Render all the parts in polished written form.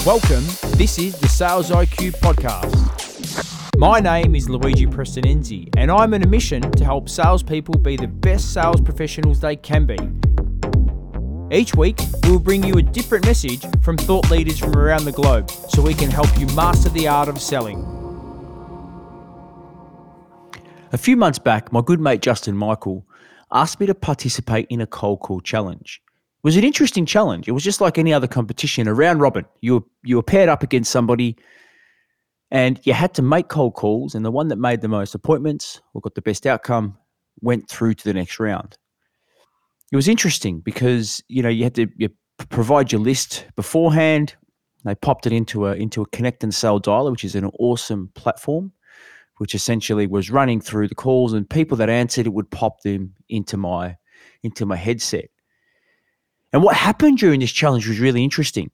Welcome, this is the Sales IQ Podcast. My name is Luigi Prestinenzi, and I'm on a mission to help salespeople be the best sales professionals they can be. Each week, we'll bring you a different message from thought leaders from around the globe so we can help you master the art of selling. A few months back, my good mate Justin Michael asked me to participate in a cold call challenge. It was an interesting challenge. It was just like any other competition, a round robin. You were paired up against somebody and you had to make cold calls, and the one that made the most appointments or got the best outcome went through to the next round. It was interesting because, you had to provide your list beforehand. They popped it into a Connect and Sell dialer, which is an awesome platform, which essentially was running through the calls, and people that answered it would pop them into my headset. And what happened during this challenge was really interesting.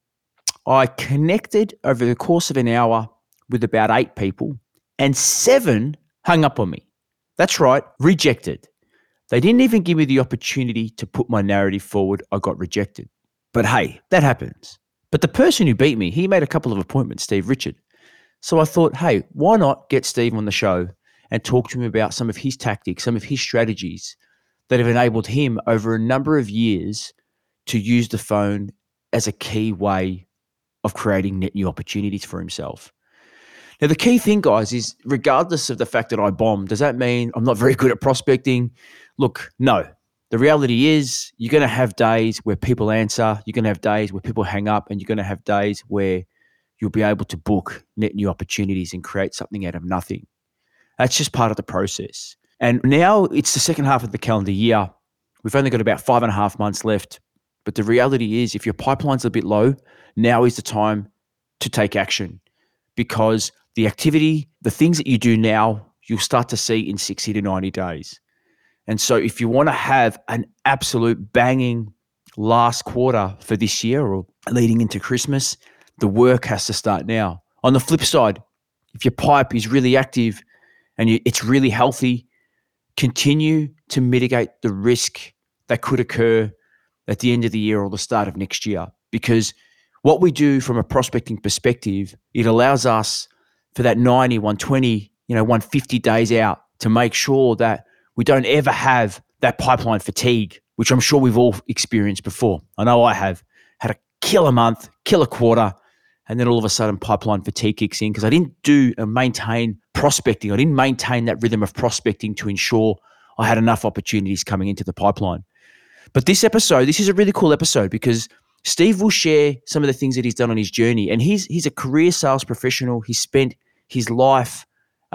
I connected over the course of an hour with about 8 people, and 7 hung up on me. That's right, rejected. They didn't even give me the opportunity to put my narrative forward. I got rejected. But hey, that happens. But the person who beat me, he made a couple of appointments, Steve Richard. So I thought, hey, why not get Steve on the show and talk to him about some of his tactics, some of his strategies that have enabled him over a number of years to use the phone as a key way of creating net new opportunities for himself. Now, the key thing, guys, is regardless of the fact that I bombed, does that mean I'm not very good at prospecting? Look, no. The reality is you're going to have days where people answer, you're going to have days where people hang up, and you're going to have days where you'll be able to book net new opportunities and create something out of nothing. That's just part of the process. And now it's the second half of the calendar year. We've only got about 5.5 months left. But the reality is, if your pipeline's a bit low, now is the time to take action, because the activity, the things that you do now, you'll start to see in 60 to 90 days. And so if you want to have an absolute banging last quarter for this year or leading into Christmas, the work has to start now. On the flip side, if your pipe is really active and it's really healthy, continue to mitigate the risk that could occur at the end of the year or the start of next year. Because what we do from a prospecting perspective, it allows us for that 90, 120, 150 days out to make sure that we don't ever have that pipeline fatigue, which I'm sure we've all experienced before. I know I have had a killer month, killer quarter, and then all of a sudden pipeline fatigue kicks in because I didn't do and maintain prospecting. I didn't maintain that rhythm of prospecting to ensure I had enough opportunities coming into the pipeline. But this is a really cool episode because Steve will share some of the things that he's done on his journey. And he's a career sales professional. He spent his life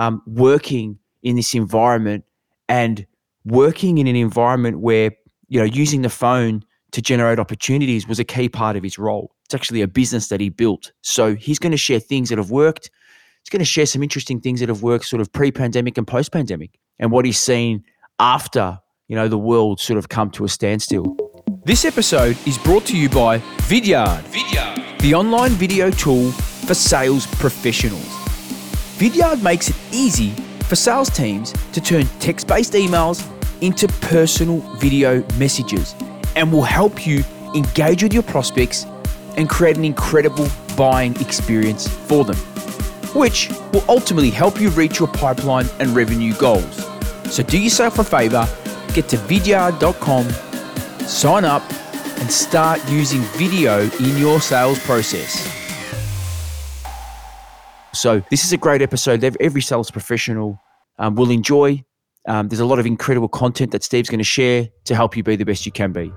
working in this environment and working in an environment where, using the phone to generate opportunities was a key part of his role. It's actually a business that he built. So he's going to share things that have worked. He's going to share some interesting things that have worked sort of pre-pandemic and post-pandemic, and what he's seen after the world sort of come to a standstill. This episode is brought to you by Vidyard, the online video tool for sales professionals. Vidyard makes it easy for sales teams to turn text-based emails into personal video messages, and will help you engage with your prospects and create an incredible buying experience for them, which will ultimately help you reach your pipeline and revenue goals. So do yourself a favor, get to vidyard.com, sign up, and start using video in your sales process. So this is a great episode that every sales professional will enjoy. There's a lot of incredible content that Steve's going to share to help you be the best you can be.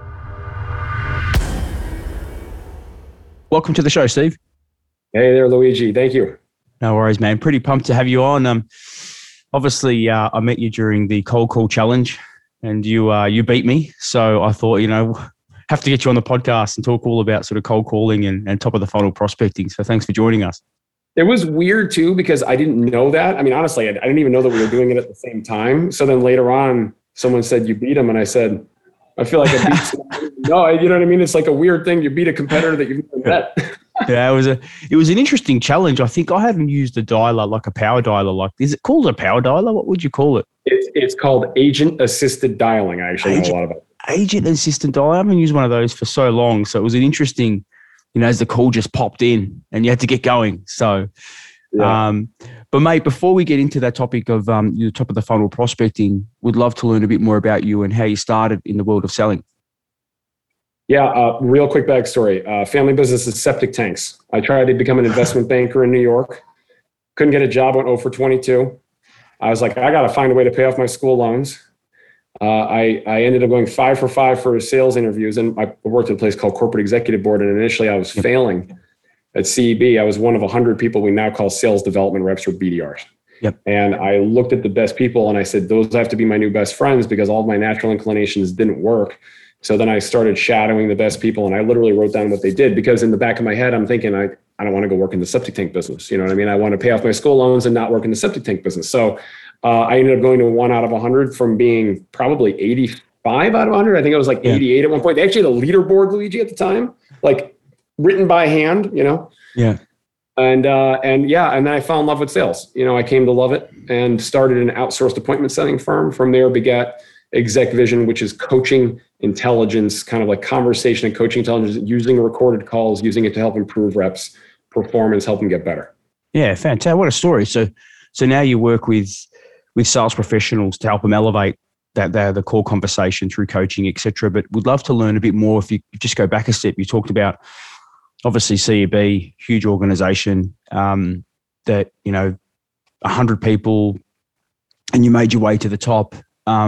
Welcome to the show, Steve. Hey there, Luigi. Thank you. No worries, man. Pretty pumped to have you on. Obviously, I met you during the cold call challenge, and you beat me. So I thought, have to get you on the podcast and talk all about sort of cold calling and top of the funnel prospecting. So thanks for joining us. It was weird too, because I didn't know that. I mean, honestly, I didn't even know that we were doing it at the same time. So then later on, someone said, you beat him. And I said, I feel like I beat someone. No, you know what I mean? It's like a weird thing. You beat a competitor that you've never met. Yeah, it was an interesting challenge. I think I haven't used a dialer, like a power dialer. Is it called a power dialer? What would you call it? It's called agent-assisted dialing. I actually know a lot about it. Agent-assisted dialing. I haven't used one of those for so long. So it was an interesting as the call just popped in and you had to get going. So, but mate, before we get into that topic of the top of the funnel prospecting, would love to learn a bit more about you and how you started in the world of selling. Yeah, real quick backstory. Family business is septic tanks. I tried to become an investment banker in New York. Couldn't get a job, went 0 for 22. I was like, I got to find a way to pay off my school loans. I ended up going 5 for 5 for sales interviews, and I worked at a place called Corporate Executive Board, and initially I was failing at CEB. I was one of 100 people we now call sales development reps or BDRs. Yep. And I looked at the best people and I said, those have to be my new best friends because all of my natural inclinations didn't work. So then I started shadowing the best people, and I literally wrote down what they did, because in the back of my head, I'm thinking, I don't want to go work in the septic tank business. You know what I mean? I want to pay off my school loans and not work in the septic tank business. So I ended up going to 1 out of 100 from being probably 85 out of 100. I think I was like 88 at one point. They actually had a leaderboard, Luigi, at the time, like written by hand, Yeah. And then I fell in love with sales. I came to love it and started an outsourced appointment setting firm. From there begat Exec Vision, which is coaching intelligence, kind of like conversation and coaching intelligence, using recorded calls, using it to help improve reps' performance, help them get better. Yeah, fantastic. What a story. So now you work with sales professionals to help them elevate the core conversation through coaching, etc. But would love to learn a bit more. If you just go back a step, you talked about obviously CEB, huge organization, that 100 people, and you made your way to the top.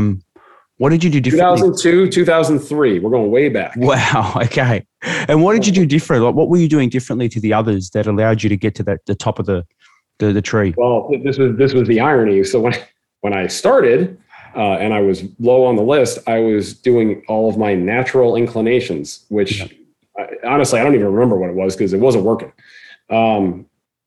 What did you do differently? 2002, 2003. We're going way back. Wow. Okay. And what did you do different? Like, what were you doing differently to the others that allowed you to get to the top of the tree? Well, this was the irony. So when I started and I was low on the list, I was doing all of my natural inclinations, which honestly, I don't even remember what it was because it wasn't working. And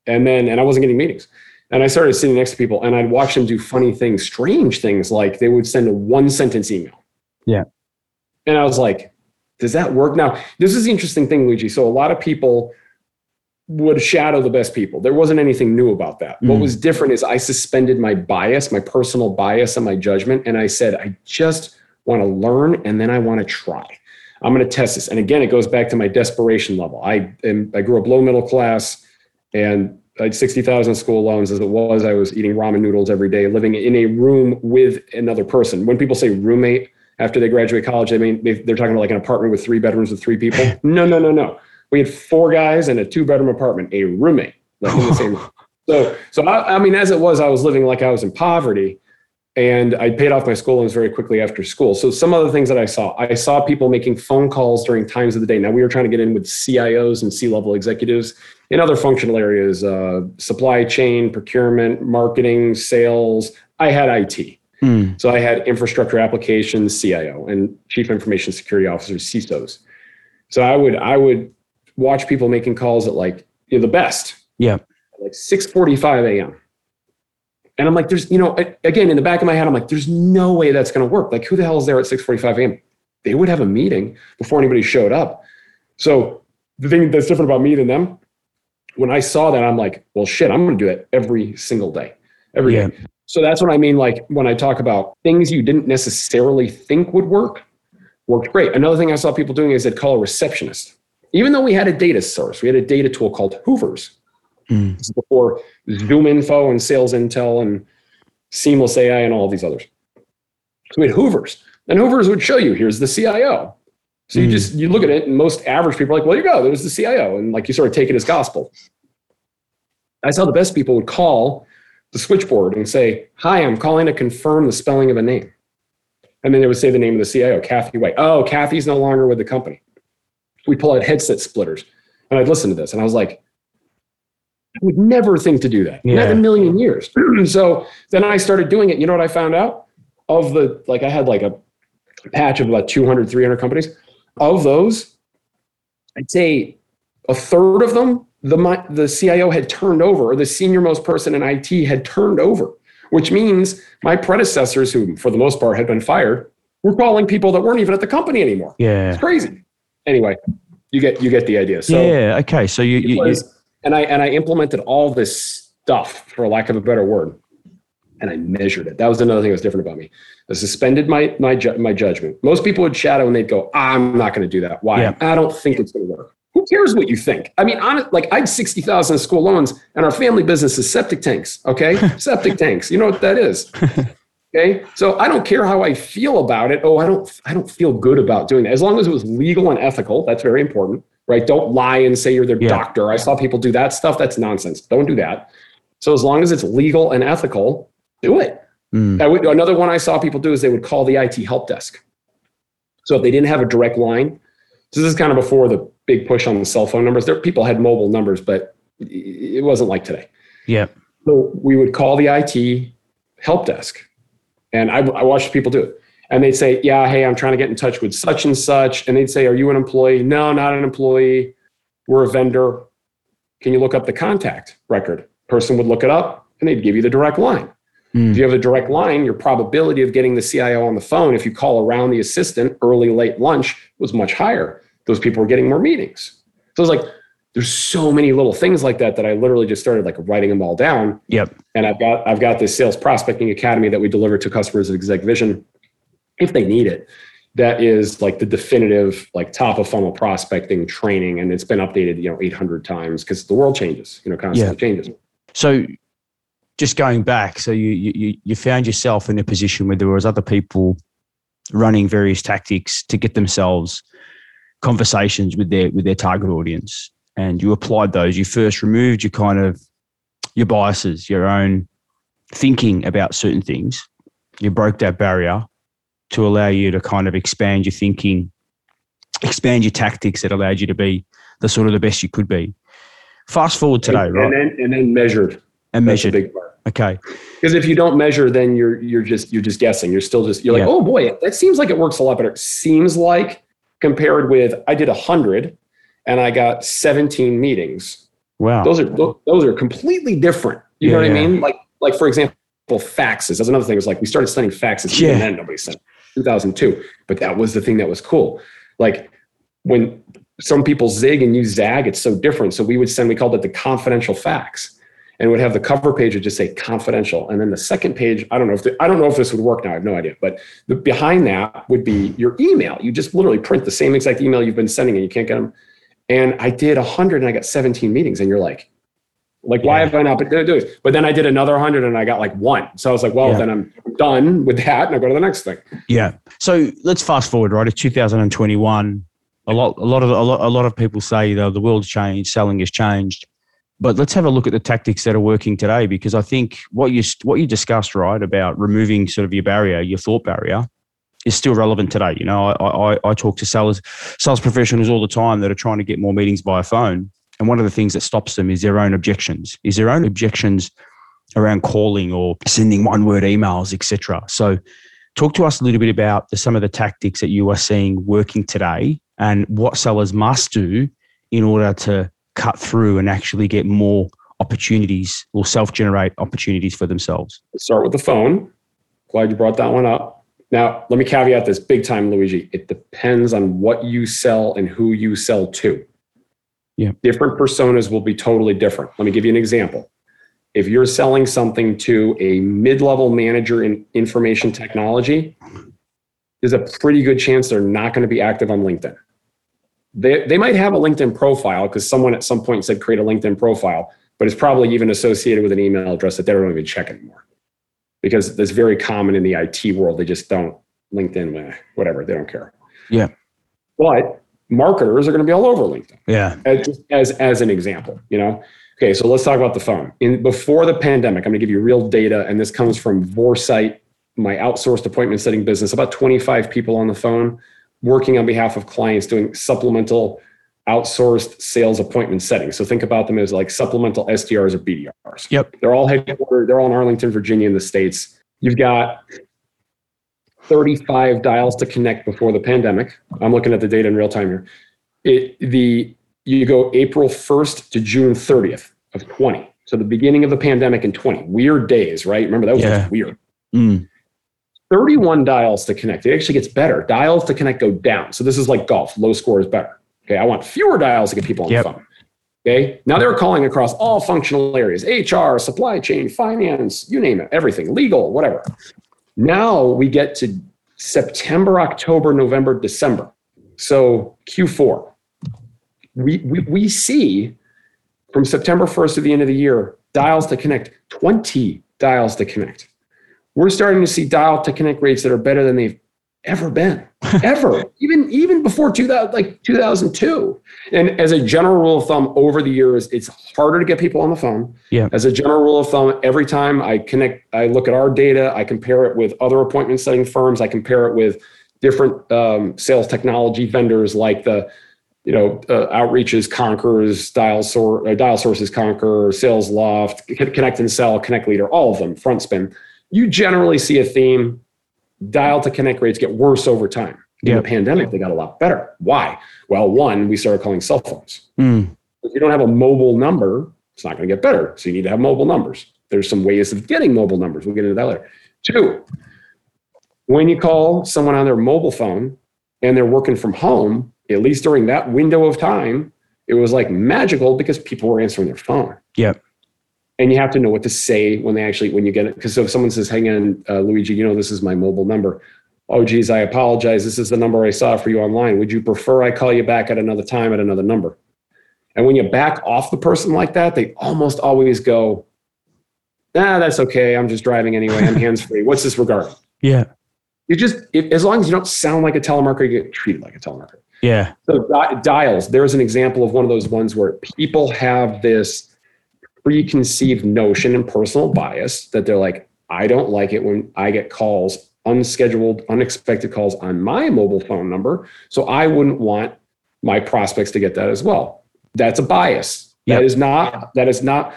I wasn't getting meetings. And I started sitting next to people and I'd watch them do funny things, strange things, like they would send a 1-sentence email. Yeah. And I was like, does that work? Now, this is the interesting thing, Luigi. So a lot of people would shadow the best people. There wasn't anything new about that. What was different is I suspended my bias, my personal bias and my judgment. And I said, I just want to learn and then I want to try. I'm going to test this. And again, it goes back to my desperation level. I grew up low middle class and I had 60,000 school loans. As it was, I was eating ramen noodles every day, living in a room with another person. When people say roommate after they graduate college, they're talking about like an apartment with 3 bedrooms with 3 people. No. We had 4 guys in a 2-bedroom apartment, a roommate, like in the same room. So I mean, as it was, I was living like I was in poverty, and I paid off my school loans very quickly after school. So some other things that I saw people making phone calls during times of the day. Now we were trying to get in with CIOs and C-level executives in other functional areas, supply chain, procurement, marketing, sales. I had IT. So I had infrastructure applications, CIO, and chief information security officers, CISOs. So I would watch people making calls at like the best. Yeah. Like 6:45 a.m. And I'm like, there's, again, in the back of my head, I'm like, there's no way that's going to work. Like, who the hell is there at 6:45 a.m.? They would have a meeting before anybody showed up. So the thing that's different about me than them, when I saw that, I'm like, well, shit, I'm going to do that every single day, every day. So that's what I mean. Like when I talk about things you didn't necessarily think would worked great. Another thing I saw people doing is they'd call a receptionist. Even though we had a data source, we had a data tool called Hoovers. This is before Zoom Info and Sales Intel and Seamless AI and all of these others. So we had Hoovers. And Hoovers would show you, here's the CIO. So you look at it, and most average people are like, well, you go, there's the CIO. And like you sort of take it as gospel. That's how the best people would call the switchboard and say, hi, I'm calling to confirm the spelling of a name. And then they would say the name of the CIO, Kathy White. Oh, Kathy's no longer with the company. We pull out headset splitters. And I'd listen to this. And I was like, I would never think to do that. Not in a million years. So then I started doing it. You know what I found out? I had like a patch of about 200, 300 companies. Of those, I'd say a third of them, the CIO had turned over, or the senior most person in IT had turned over, which means my predecessors, who for the most part had been fired, were calling people that weren't even at the company anymore. Yeah. It's crazy. Anyway, you get the idea. So okay. So and I implemented all this stuff, for lack of a better word, and I measured it. That was another thing that was different about me. I suspended my judgment. Most people would shadow and they'd go, I'm not going to do that. Why? Yeah. I don't think it's going to work. cares what you think? I mean, like I had 60,000 in school loans and our family business is septic tanks. Okay. Septic tanks. You know what that is? Okay. So I don't care how I feel about it. Oh, I don't feel good about doing that. As long as it was legal and ethical, that's very important, right? Don't lie and say you're their doctor. I saw people do that stuff. That's nonsense. Don't do that. So as long as it's legal and ethical, do it. Another one I saw people do is they would call the IT help desk. So if they didn't have a direct line, so this is kind of before the big push on the cell phone numbers. People had mobile numbers, but it wasn't like today. Yeah. So we would call the IT help desk. And I watched people do it. And they'd say, yeah, hey, I'm trying to get in touch with such and such. And they'd say, are you an employee? No, not an employee. We're a vendor. Can you look up the contact record? Person would look it up and they'd give you the direct line. If you have a direct line, your probability of getting the CIO on the phone, if you call around the assistant early, late lunch, was much higher. Those people were getting more meetings. So it's like, there's so many little things like that I literally just started like writing them all down. Yep. And I've got this sales prospecting academy that we deliver to customers at Exec Vision if they need it. That is like the definitive, like top of funnel prospecting training. And it's been updated, 800 times because the world changes, constantly changes. So just going back, so you found yourself in a position where there was other people running various tactics to get themselves conversations with their target audience, and you applied those. You first removed your biases, your own thinking about certain things. You broke that barrier to allow you to kind of expand your thinking, expand your tactics that allowed you to be the best you could be. Fast forward today, right? And then measured. And measured. That's a big part. Okay. Because if you don't measure, then you're just guessing. You're like, oh boy, that seems like it works a lot better. It seems like compared with, I did 100 and I got 17 meetings. Wow. Those are completely different. You know what I mean? Like for example, faxes. That's another thing. It was like we started sending faxes. Even then nobody sent 2002, but that was the thing that was cool. Like when some people zig and you zag, it's so different. So we called it the confidential fax. And it would have the cover page would just say confidential. And then the second page, I don't know if this would work now. I have no idea. But behind that would be your email. You just literally print the same exact email you've been sending and you can't get them. And I did 100 and I got 17 meetings. And you're like, why have I not been doing it? But then I did another 100 and I got like 1. So I was like, then I'm done with that and I go to the next thing. Yeah. So let's fast forward, right? It's 2021. A lot of people say the world's changed, selling has changed. But let's have a look at the tactics that are working today, because I think what you discussed, right, about removing sort of your barrier, your thought barrier, is still relevant today. I talk to sales professionals all the time that are trying to get more meetings via phone. And one of the things that stops them is their own objections around calling or sending one-word emails, etc. So talk to us a little bit about some of the tactics that you are seeing working today and what sellers must do in order to cut through and actually get more opportunities or self-generate opportunities for themselves. Let's start with the phone. Glad you brought that one up. Now, let me caveat this big time, Luigi. It depends on what you sell and who you sell to. Yeah. Different personas will be totally different. Let me give you an example. If you're selling something to a mid-level manager in information technology, there's a pretty good chance they're not going to be active on LinkedIn. They might have a LinkedIn profile because someone at some point said create a LinkedIn profile, but it's probably even associated with an email address that they don't even check anymore. Because that's very common in the IT world. They just don't LinkedIn, whatever, they don't care. Yeah. But marketers are going to be all over LinkedIn. Yeah. As an example, Okay, so let's talk about the phone. Before the pandemic, I'm going to give you real data, and this comes from Vorsight, my outsourced appointment setting business, about 25 people on the phone working on behalf of clients doing supplemental outsourced sales appointment settings. So think about them as like supplemental SDRs or BDRs. Yep. They're all headquartered. They're all in Arlington, Virginia in the States. You've got 35 dials to connect before the pandemic. I'm looking at the data in real time here. You go April 1st to June 30th of 20. So the beginning of the pandemic in 20. Weird days, right? Remember, that was just weird. 31 dials to connect. It actually gets better. Dials to connect go down. So this is like golf. Low score is better. Okay, I want fewer dials to get people on the phone. Okay, now they're calling across all functional areas, HR, supply chain, finance, you name it, everything, legal, whatever. Now we get to September, October, November, December. So Q4. we see from September 1st to the end of the year, dials to connect, 20 dials to connect. We're starting to see dial to connect rates that are better than they've ever been, ever, even before 2002. And as a general rule of thumb, over the years, it's harder to get people on the phone. Yeah. As a general rule of thumb, every time I look at our data, I compare it with other appointment setting firms. I compare it with different sales technology vendors like the, Outreach's Conquerors, Dial Sources Conquer, SalesLoft, Connect and Sell, Connect Leader, all of them, FrontSpin. You generally see a theme. Dial to connect rates get worse over time. In the pandemic, they got a lot better. Why? Well, one, we started calling cell phones. If you don't have a mobile number, it's not going to get better. So you need to have mobile numbers. There's some ways of getting mobile numbers. We'll get into that later. Two, when you call someone on their mobile phone and they're working from home, at least during that window of time, it was like magical because people were answering their phone. Yep. And you have to know what to say when you get it. Because if someone says, hang on, Luigi, this is my mobile number. Oh, geez, I apologize. This is the number I saw for you online. Would you prefer I call you back at another time at another number? And when you back off the person like that, they almost always go, that's okay. I'm just driving anyway. I'm hands-free. What's this regarding? Yeah. As long as you don't sound like a telemarketer, you get treated like a telemarketer. Yeah. So dials, there's an example of one of those ones where people have this preconceived notion and personal bias that they're like, I don't like it when I get calls, unscheduled, unexpected calls on my mobile phone number. So I wouldn't want my prospects to get that as well. That's a bias. Yep. That is not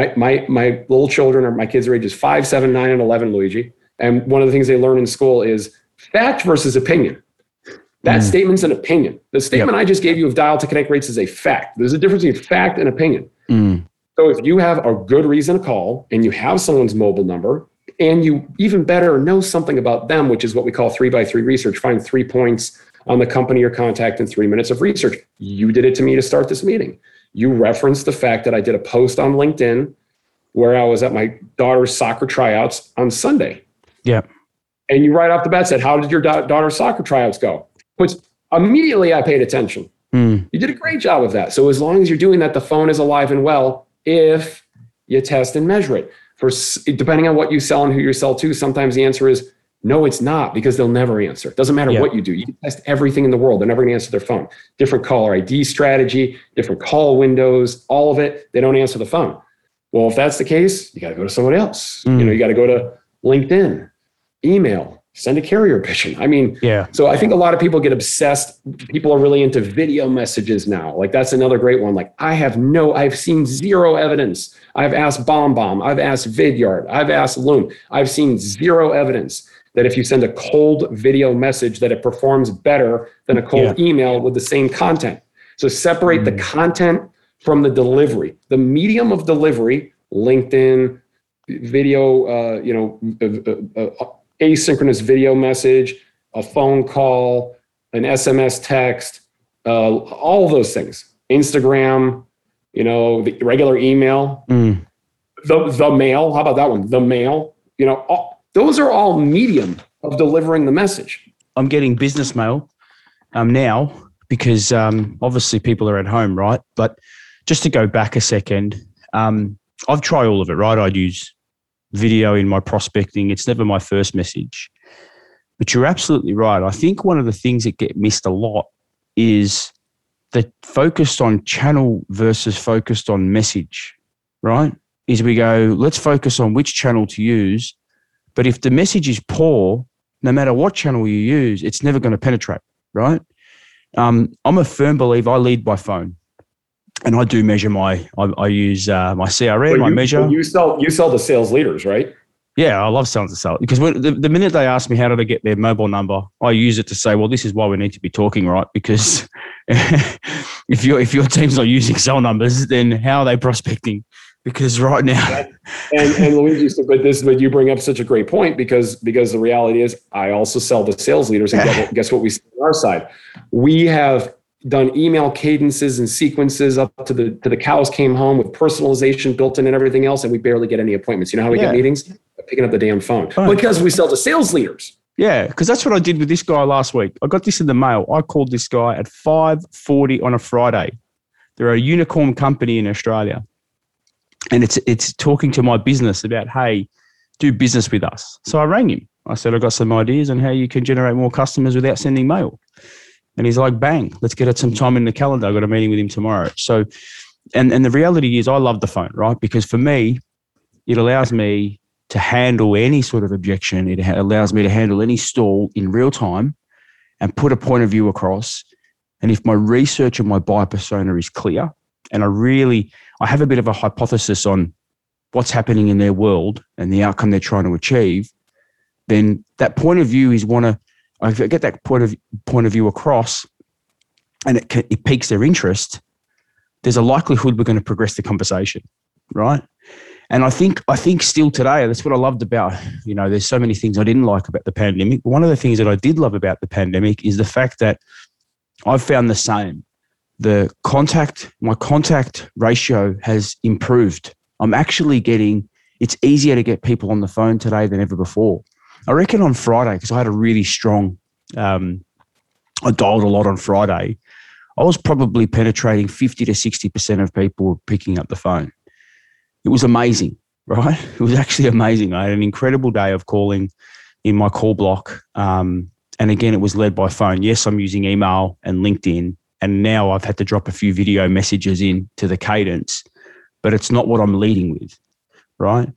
my little children, or my kids are ages 5, 7, 9, and 11, Luigi. And one of the things they learn in school is fact versus opinion. That statement's an opinion. The statement I just gave you of dial to connect rates is a fact. There's a difference between fact and opinion. So if you have a good reason to call and you have someone's mobile number and you even better know something about them, which is what we call 3x3 research, find 3 points on the company or contact in 3 minutes of research. You did it to me to start this meeting. You referenced the fact that I did a post on LinkedIn where I was at my daughter's soccer tryouts on Sunday. Yeah. And you right off the bat said, how did your daughter's soccer tryouts go? Which immediately I paid attention. You did a great job of that. So as long as you're doing that, the phone is alive and well if you test and measure it. Depending on what you sell and who you sell to, sometimes the answer is no, it's not, because they'll never answer. It doesn't matter what you do. You can test everything in the world. They're never going to answer their phone. Different caller ID strategy, different call windows, all of it. They don't answer the phone. Well, if that's the case, you got to go to somebody else. You got to go to LinkedIn, email, send a carrier pigeon. So I think a lot of people get obsessed. People are really into video messages now. Like that's another great one. Like I've seen zero evidence. I've asked BombBomb. I've asked Vidyard. I've asked Loom. I've seen zero evidence that if you send a cold video message that it performs better than a cold email with the same content. So separate the content from the delivery. The medium of delivery, LinkedIn, video, asynchronous video message, a phone call, an SMS text, all of those things. Instagram, the regular email, the mail. How about that one? The mail, those are all medium of delivering the message. I'm getting business mail now because obviously people are at home, right? But just to go back a second, I've tried all of it, right? I'd use video in my prospecting. It's never my first message. But you're absolutely right. I think one of the things that get missed a lot is the focused on channel versus focused on message, right? Is we go, let's focus on which channel to use. But if the message is poor, no matter what channel you use, it's never going to penetrate, right? I'm a firm believer. I lead by phone. And I do measure I use my CRM. I measure. You sell to sales leaders, right? Yeah, I love selling to sales because the minute they ask me how do they get their mobile number, I use it to say, well, this is why we need to be talking, right? Because if your team's not using cell numbers, then how are they prospecting? Because right now, and Luigi, but you bring up such a great point because the reality is, I also sell to sales leaders, and guess what we see on our side? We have done email cadences and sequences up to the cows came home with personalization built in and everything else, and we barely get any appointments. You know how we get meetings? Picking up the damn phone. Because we sell to sales leaders. Yeah, because that's what I did with this guy last week. I got this in the mail. I called this guy at 5:40 on a Friday. They're a unicorn company in Australia. And it's talking to my business about, hey, do business with us. So I rang him. I said, I've got some ideas on how you can generate more customers without sending mail. And he's like, bang, let's get it some time in the calendar. I've got a meeting with him tomorrow. So, and the reality is I love the phone, right? Because for me, it allows me to handle any sort of objection. It allows me to handle any stall in real time and put a point of view across. And if my research and my buyer persona is clear, and I have a bit of a hypothesis on what's happening in their world and the outcome they're trying to achieve, then that point of view I get that point of view across, and it piques their interest. There's a likelihood we're going to progress the conversation, right? And I think still today, that's what I loved about, there's so many things I didn't like about the pandemic. One of the things that I did love about the pandemic is the fact that I've found the same. My contact ratio has improved. I'm actually it's easier to get people on the phone today than ever before. I reckon on Friday, because I had a really strong, I dialed a lot on Friday, I was probably penetrating 50 to 60% of people picking up the phone. It was amazing, right? It was actually amazing. I had an incredible day of calling in my call block. And again, it was led by phone. Yes, I'm using email and LinkedIn. And now I've had to drop a few video messages into the cadence, but it's not what I'm leading with, right?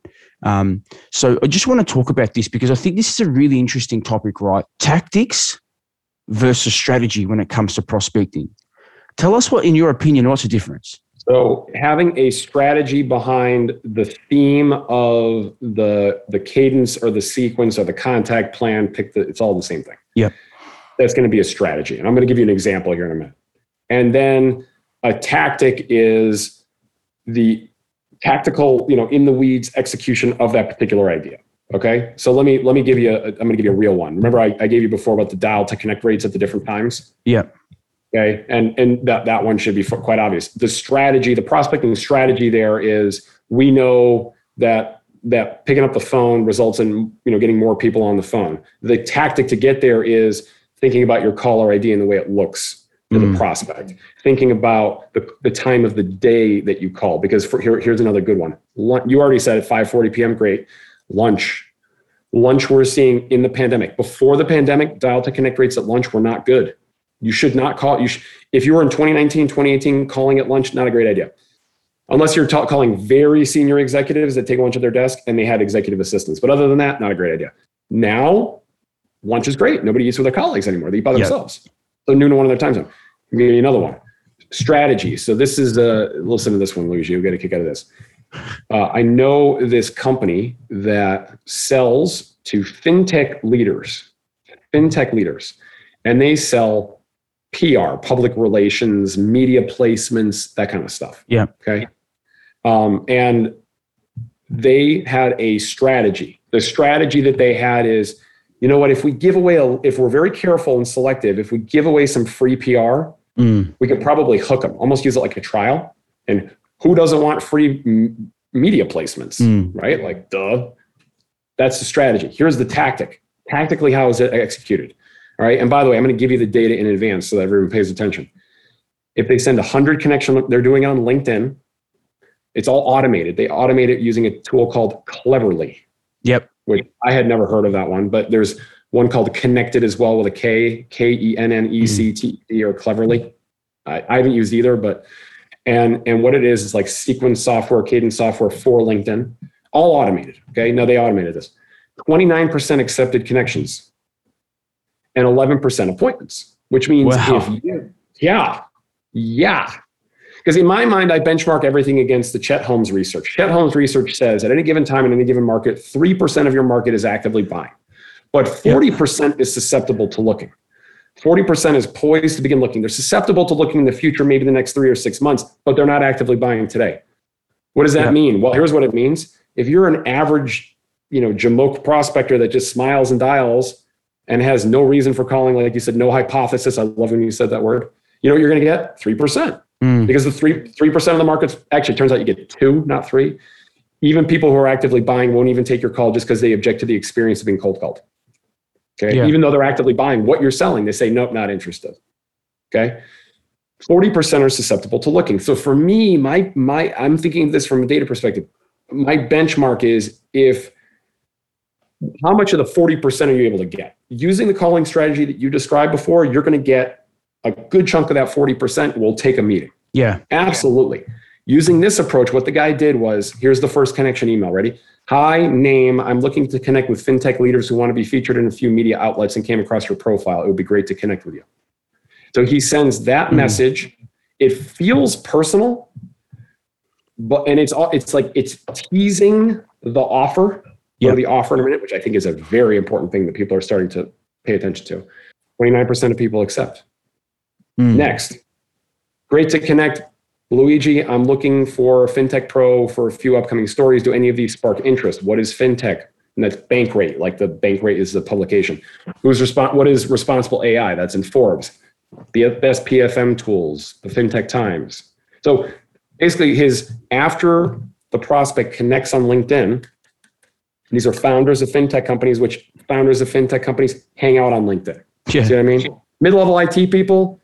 So I just want to talk about this because I think this is a really interesting topic, right? Tactics versus strategy when it comes to prospecting. Tell us in your opinion, what's the difference? So having a strategy behind the theme of the cadence or the sequence or the contact plan, it's all the same thing. Yeah. That's going to be a strategy. And I'm going to give you an example here in a minute. And then a tactic is the tactical, in the weeds execution of that particular idea. Okay. So let me give you I'm going to give you a real one. Remember I gave you before about the dial to connect rates at the different times? Yeah. Okay. And that one should be quite obvious. The strategy, the prospecting strategy there is we know that picking up the phone results in, getting more people on the phone. The tactic to get there is thinking about your caller ID and the way it looks to the prospect, thinking about the time of the day that you call, because here's another good one. You already said at 5:40 p.m. Great. Lunch we're seeing in the pandemic. Before the pandemic, dial to connect rates at lunch were not good. You should not call. If you were in 2019, 2018, calling at lunch, not a great idea. Unless you're calling very senior executives that take lunch at their desk and they had executive assistants. But other than that, not a great idea. Now, lunch is great. Nobody eats with their colleagues anymore. They eat by themselves. So noon to 1 of their time zone. I'm going to give you another one. Strategy. So this is, listen to this one, Luigi. You'll get a kick out of this. I know this company that sells to fintech leaders, and they sell PR, public relations, media placements, that kind of stuff. Yeah. Okay. And they had a strategy. The strategy that they had is, you know what, if we're very careful and selective, if we give away some free PR, we could probably hook them, almost use it like a trial. And who doesn't want free media placements, right? Like, duh. That's the strategy. Here's the tactic. Tactically, how is it executed? All right. And by the way, I'm going to give you the data in advance so that everyone pays attention. If they send 100 connections, they're doing it on LinkedIn. It's all automated. They automate it using a tool called Cleverly. Yep. Which I had never heard of that one, but there's one called Connected as well with a K, Kennectt or Cleverly. I haven't used either, but, and what it is like sequence software, cadence software for LinkedIn, all automated. Okay. Now they automated this. 29% accepted connections and 11% appointments, which means yeah. Because in my mind, I benchmark everything against the Chet Holmes research. Chet Holmes research says at any given time in any given market, 3% of your market is actively buying, but 40% is susceptible to looking. 40% is poised to begin looking. They're susceptible to looking in the future, maybe the next 3 or 6 months, but they're not actively buying today. What does that mean? Well, here's what it means. If you're an average, jamoke prospector that just smiles and dials and has no reason for calling, like you said, no hypothesis. I love when you said that word. You know what you're going to get? 3%. Because the 3% of the market's actually, it turns out you get 2, not 3. Even people who are actively buying won't even take your call just because they object to the experience of being cold called. Okay. Yeah. Even though they're actively buying what you're selling, they say, nope, not interested. Okay. 40% are susceptible to looking. So for me, I'm thinking of this from a data perspective. My benchmark is how much of the 40% are you able to get? Using the calling strategy that you described before, you're going to get a good chunk of that 40% will take a meeting. Yeah. Absolutely. Using this approach, what the guy did was, here's the first connection email. Ready? Hi, name. I'm looking to connect with fintech leaders who want to be featured in a few media outlets and came across your profile. It would be great to connect with you. So he sends that message. It feels personal, and it's like it's teasing the offer. Go to the offer in a minute, which I think is a very important thing that people are starting to pay attention to. 29% of people accept. Next, great to connect. Luigi, I'm looking for Fintech Pro for a few upcoming stories. Do any of these spark interest? What is Fintech? And that's Bankrate, like the Bankrate is the publication. What is Responsible AI? That's in Forbes. The best PFM tools, the FinTech Times. So basically after the prospect connects on LinkedIn, these are founders of fintech companies, which founders of fintech companies hang out on LinkedIn. Yeah. See what I mean? Mid-level IT people,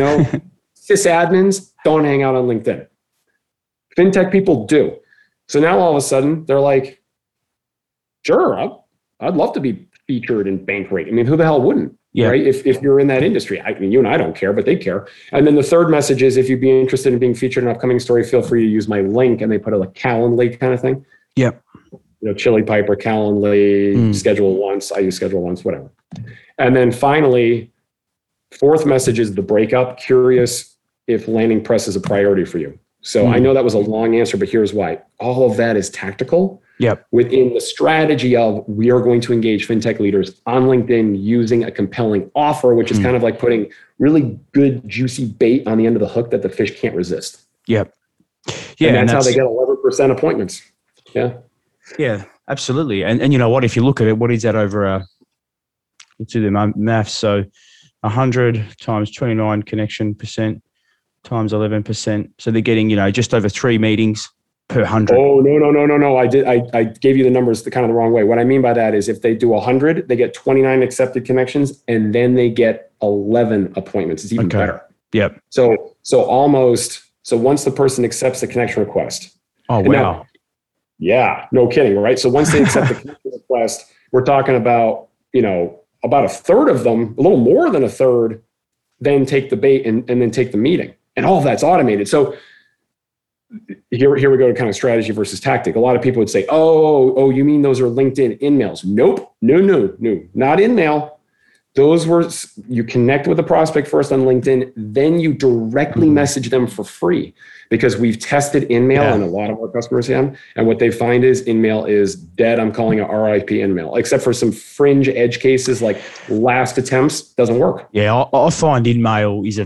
sysadmins don't hang out on LinkedIn. Fintech people do. So now all of a sudden they're like, sure, I'd love to be featured in Bankrate. I mean, who the hell wouldn't? Yeah. Right? If you're in that industry, I mean, you and I don't care, but they care. And then the third message is, if you'd be interested in being featured in an upcoming story, feel free to use my link. And they put a Calendly kind of thing. Yep. Chili Piper, Calendly, Schedule Once. I use Schedule Once, whatever. And then finally, fourth message is the breakup. Curious if landing press is a priority for you. So I know that was a long answer, but here's why. All of that is tactical. Yep. Within the strategy of, we are going to engage fintech leaders on LinkedIn using a compelling offer, which is kind of like putting really good, juicy bait on the end of the hook that the fish can't resist. Yep. Yeah. And that's how they get 11% appointments. Yeah. Yeah, absolutely. And you know what, if you look at it, what is that over let's do the maths. So 100 times 29 connection percent times 11%. So they're getting, just over 3 meetings per 100. Oh, no. I gave you the numbers kind of the wrong way. What I mean by that is, if they do 100, they get 29 accepted connections, and then they get 11 appointments. It's even better. Yep. So once the person accepts the connection request. Oh, wow. Yeah, no kidding, right? So once they accept the connection request, we're talking about, about a third of them, a little more than a third, then take the bait and then take the meeting. And all of that's automated. So here we go to kind of strategy versus tactic. A lot of people would say, oh, you mean those are LinkedIn in-mails? Nope. No, not in-mail. Those were, you connect with the prospect first on LinkedIn, then you directly message them for free, because we've tested in-mail and a lot of our customers have. And what they find is in-mail is dead. I'm calling it RIP in-mail, except for some fringe edge cases like last attempts, doesn't work. Yeah, I find in-mail is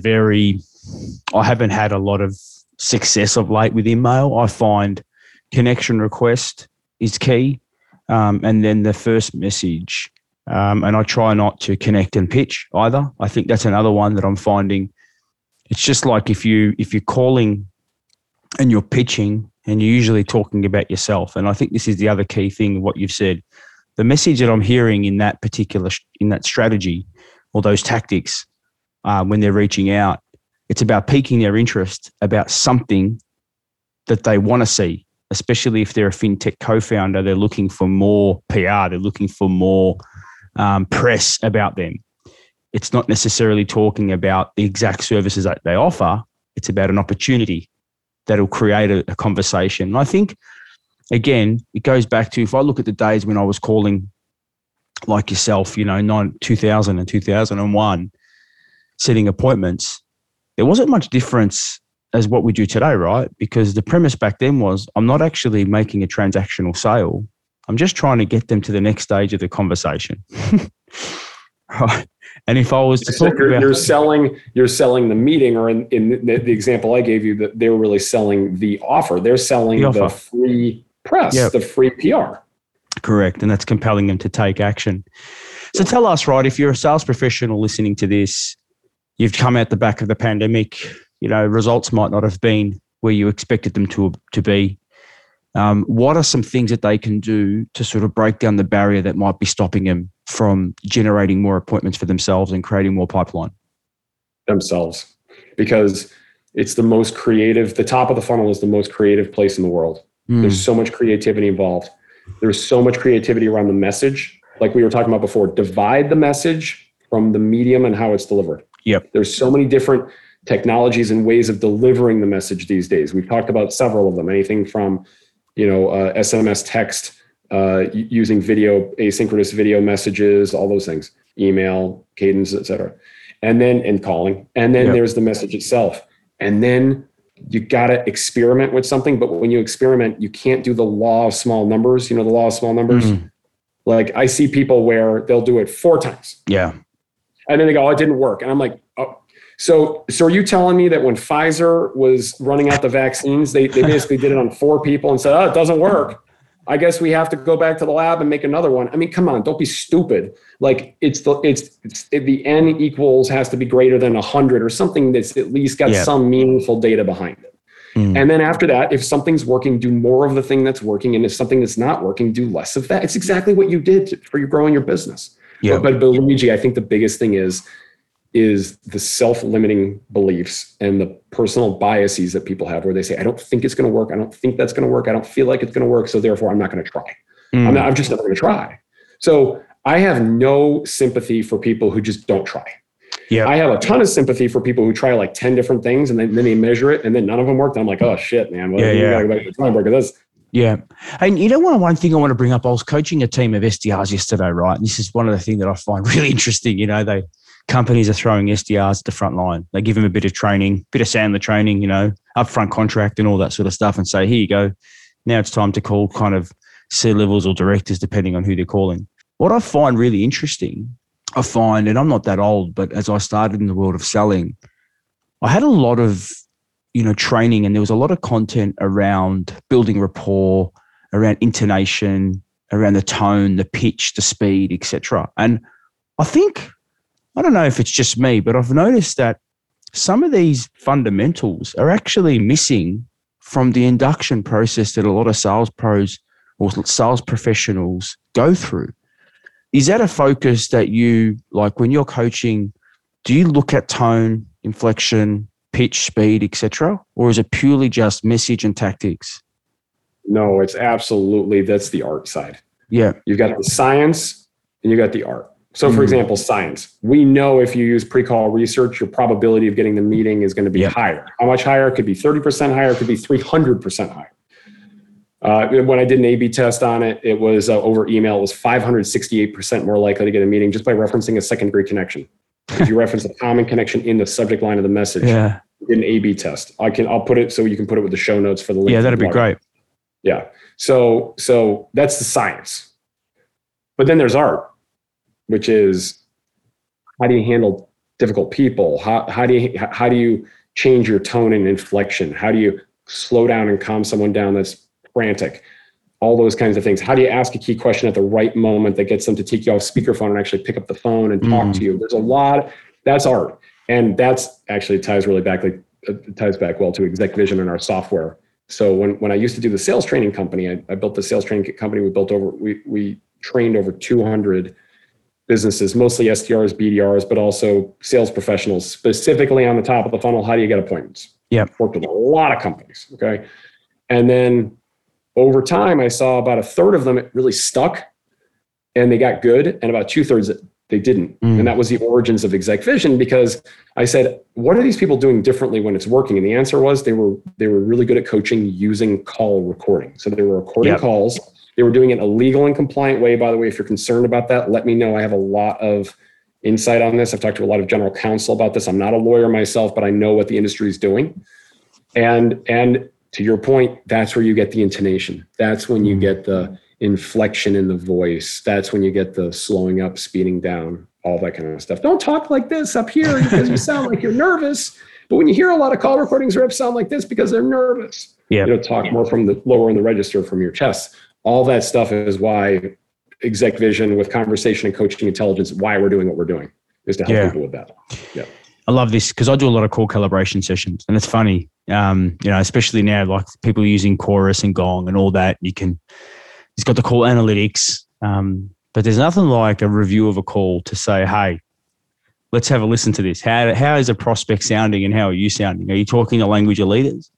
I haven't had a lot of success of late with in-mail. I find connection request is key. And then the first message. And I try not to connect and pitch either. I think that's another one that I'm finding. It's just like if you're calling and you're pitching and you're usually talking about yourself. And I think this is the other key thing, what you've said. The message that I'm hearing in that strategy or those tactics when they're reaching out, it's about piquing their interest about something that they want to see, especially if they're a fintech co-founder. They're looking for more PR. They're looking for more press about them. It's not necessarily talking about the exact services that they offer. It's about an opportunity that'll create a conversation. And I think, again, it goes back to, if I look at the days when I was calling like yourself, 2000 and 2001, setting appointments, there wasn't much difference as what we do today, right? Because the premise back then was, I'm not actually making a transactional sale. I'm just trying to get them to the next stage of the conversation. Right. And if I was to talk about, you're selling the meeting, or in the example I gave you, that they were really selling the offer. They're selling the free press, the free PR. Correct. And that's compelling them to take action. So tell us, right, if you're a sales professional listening to this, you've come out the back of the pandemic, results might not have been where you expected them to be. What are some things that they can do to sort of break down the barrier that might be stopping them from generating more appointments for themselves and creating more pipeline? Themselves. because it's the most creative. The top of the funnel is the most creative place in the world. There's so much creativity involved. There's so much creativity around the message. Like we were talking about before, divide the message from the medium and how it's delivered. Yep. There's so many different technologies and ways of delivering the message these days. We've talked about several of them, anything from, SMS text, using video, asynchronous video messages, all those things, email, cadence, et cetera. And calling. And then there's the message itself. And then you got to experiment with something. But when you experiment, you can't do the law of small numbers. The law of small numbers. Like I see people where they'll do it 4 times. Yeah. And then they go, oh, it didn't work. And I'm like, oh, so are you telling me that when Pfizer was running out the vaccines, they basically did it on 4 people and said, oh, it doesn't work. I guess we have to go back to the lab and make another one. I mean, come on, don't be stupid. Like the N equals has to be greater than 100 or something that's at least got some meaningful data behind it. And then after that, if something's working, do more of the thing that's working. And if something that's not working, do less of that. It's exactly what you did for you growing your business. Yeah. But Luigi, I think the biggest thing is the self-limiting beliefs and the personal biases that people have where they say, I don't think it's going to work. I don't think that's going to work. I don't feel like it's going to work. So therefore I'm not going to try. I'm just never going to try. So I have no sympathy for people who just don't try. Yeah. I have a ton of sympathy for people who try like 10 different things and then they measure it and then none of them worked. I'm like, oh shit, man. Well, you gotta go back to the drawing board because this. Yeah. And one thing I want to bring up, I was coaching a team of SDRs yesterday, right? And this is one of the things that I find really interesting. Companies are throwing SDRs at the front line. They give them a bit of training, bit of Sandler training, upfront contract and all that sort of stuff and say, here you go. Now it's time to call kind of C-levels or directors, depending on who they're calling. What I find really interesting, and I'm not that old, but as I started in the world of selling, I had a lot of, training and there was a lot of content around building rapport, around intonation, around the tone, the pitch, the speed, etc. And I don't know if it's just me, but I've noticed that some of these fundamentals are actually missing from the induction process that a lot of sales pros or sales professionals go through. Is that a focus that you, like when you're coaching, do you look at tone, inflection, pitch, speed, etc., or is it purely just message and tactics? No, it's absolutely, that's the art side. Yeah. You've got the science and you got the art. So for example, science, we know if you use pre-call research, your probability of getting the meeting is going to be higher. How much higher? It could be 30% higher. It could be 300% higher. When I did an A/B test on it, it was over email. It was 568% more likely to get a meeting just by referencing a secondary connection. If you reference a common connection in the subject line of the message, in an A/B test, I'll put it so you can put it with the show notes for the link. Yeah, that'd be great. Yeah. So that's the science. But then there's art, which is how do you handle difficult people? How do you change your tone and inflection? How do you slow down and calm someone down that's frantic? All those kinds of things. How do you ask a key question at the right moment that gets them to take you off speakerphone and actually pick up the phone and talk to you? There's a lot. That's art, and that's actually ties back well to Exec Vision and our software. So when I used to do the sales training company, I built the sales training company. We trained over 200 businesses, mostly SDRs, BDRs, but also sales professionals, specifically on the top of the funnel. How do you get appointments? Yeah. Worked with a lot of companies. Okay. And then over time, I saw about a third of them, it really stuck and they got good. And about 2/3 they didn't. And that was the origins of Exec Vision, because I said, what are these people doing differently when it's working? And the answer was they were really good at coaching using call recording. So they were recording calls. They were doing it in a legal and compliant way. By the way, if you're concerned about that, let me know. I have a lot of insight on this. I've talked to a lot of general counsel about this. I'm not a lawyer myself, but I know what the industry is doing. And to your point, that's where you get the intonation. That's when you get the inflection in the voice. That's when you get the slowing up, speeding down, all that kind of stuff. Don't talk like this up here because you sound like you're nervous. But when you hear a lot of call recordings, reps sound like this because they're nervous. Yeah. Talk more from the lower in the register from your chest. All that stuff is why Exec Vision with conversation and coaching intelligence, why we're doing what we're doing, is to help people with that. Yeah. I love this because I do a lot of call calibration sessions, and it's funny, especially now, like people using Chorus and Gong and all that. It's got the call analytics, but there's nothing like a review of a call to say, hey, let's have a listen to this. How is a prospect sounding and how are you sounding? Are you talking the language of leaders?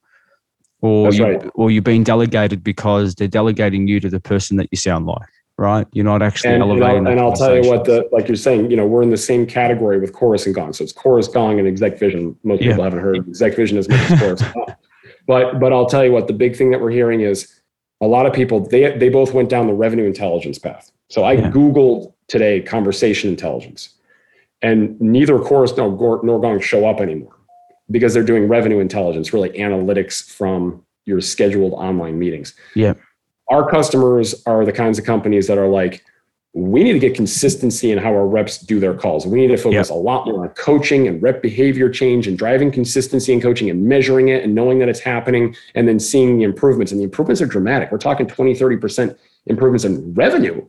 Or you're being delegated because they're delegating you to the person that you sound like, right? You're not actually elevating. And I'll tell you what, like you're saying, we're in the same category with Chorus and Gong. So it's Chorus, Gong, and Exec Vision. Most people haven't heard of Exec Vision as much as Chorus and Gong. But I'll tell you what, the big thing that we're hearing is a lot of people, they both went down the revenue intelligence path. So I Googled today conversation intelligence, and neither Chorus nor Gong show up anymore because they're doing revenue intelligence, really analytics from your scheduled online meetings. Yeah. Our customers are the kinds of companies that are like, we need to get consistency in how our reps do their calls. We need to focus a lot more on coaching and rep behavior change and driving consistency in coaching and measuring it and knowing that it's happening and then seeing the improvements. And the improvements are dramatic. We're talking 20, 30% improvements in revenue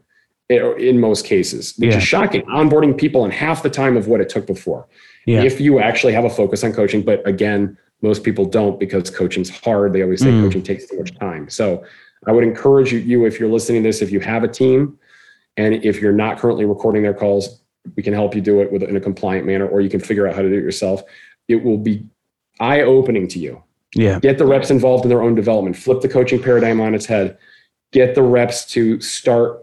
in most cases, which is shocking. Onboarding people in half the time of what it took before. Yeah. If you actually have a focus on coaching. But again, most people don't because coaching's hard. They always say coaching takes too much time. So I would encourage you, if you're listening to this, if you have a team and if you're not currently recording their calls, we can help you do it in a compliant manner, or you can figure out how to do it yourself. It will be eye-opening to you. Yeah. Get the reps involved in their own development. Flip the coaching paradigm on its head. Get the reps to start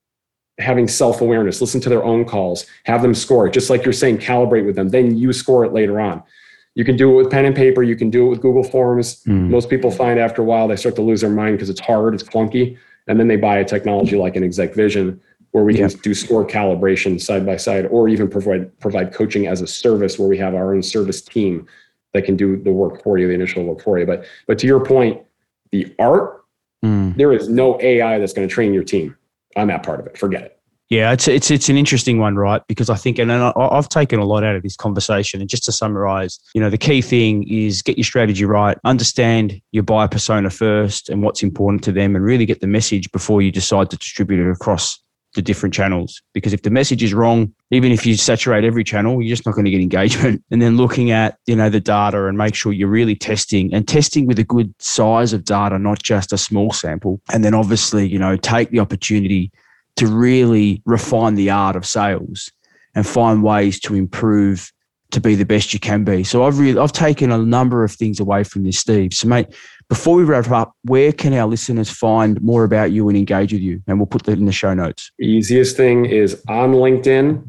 having self-awareness, listen to their own calls, have them score it. Just like you're saying, calibrate with them. Then you score it later on. You can do it with pen and paper. You can do it with Google Forms. Most people find after a while, they start to lose their mind because it's hard, it's clunky. And then they buy a technology like an Exec Vision where we can do score calibration side by side, or even provide coaching as a service where we have our own service team that can do the work for you, the initial work for you. But to your point, the art, there is no AI that's going to train your team on that part of it. Forget it. Yeah, it's an interesting one, right? Because I think, and I've taken a lot out of this conversation. And just to summarize, the key thing is get your strategy right, understand your buyer persona first and what's important to them, and really get the message before you decide to distribute it across the different channels. Because if the message is wrong, even if you saturate every channel, you're just not going to get engagement. And then looking at, the data and make sure you're really testing with a good size of data, not just a small sample. And then obviously, take the opportunity to really refine the art of sales and find ways to improve to be the best you can be. So I've taken a number of things away from this, Steve. So mate, before we wrap up, where can our listeners find more about you and engage with you? And we'll put that in the show notes. The easiest thing is on LinkedIn.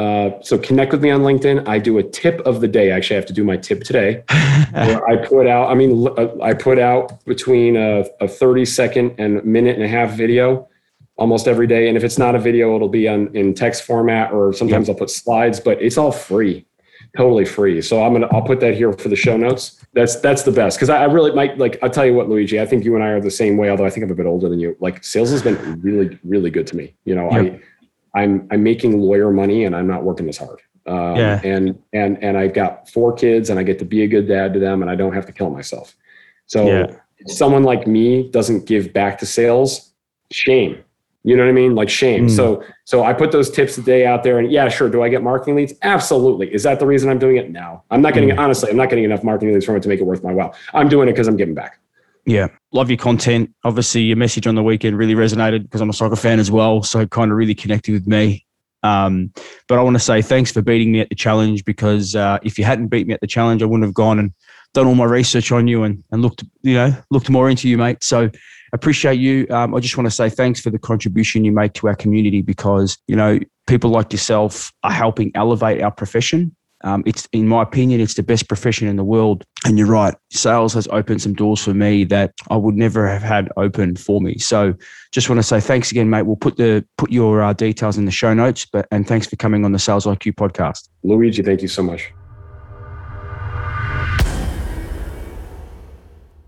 So connect with me on LinkedIn. I do a tip of the day. Actually, I have to do my tip today. Where I put out between a 30-second and minute and a half video almost every day. And if it's not a video, it'll be in text format, or sometimes I'll put slides, but it's all free, totally free. So I'll put that here for the show notes. That's the best. Cause I really might I'll tell you what, Luigi, I think you and I are the same way, although I think I'm a bit older than you. Sales has been really, really good to me. I'm making lawyer money and I'm not working as hard. And I've got 4 kids and I get to be a good dad to them and I don't have to kill myself. So if someone like me doesn't give back to sales, shame. You know what I mean? Shame. So I put those tips a day out there, and yeah, sure. Do I get marketing leads? Absolutely. Is that the reason I'm doing it? No, I'm not getting, honestly, I'm not getting enough marketing leads from it to make it worth my while. I'm doing it because I'm giving back. Yeah. Love your content. Obviously your message on the weekend really resonated because I'm a soccer fan as well. So it kind of really connected with me. But I want to say thanks for beating me at the challenge, because if you hadn't beat me at the challenge, I wouldn't have gone and done all my research on you and looked more into you, mate. So appreciate you. I just want to say thanks for the contribution you make to our community, because, people like yourself are helping elevate our profession. It's, in my opinion, it's the best profession in the world. And you're right. Sales has opened some doors for me that I would never have had open for me. So just want to say thanks again, mate. We'll put your details in the show notes, and thanks for coming on the Sales IQ podcast. Luigi, thank you so much.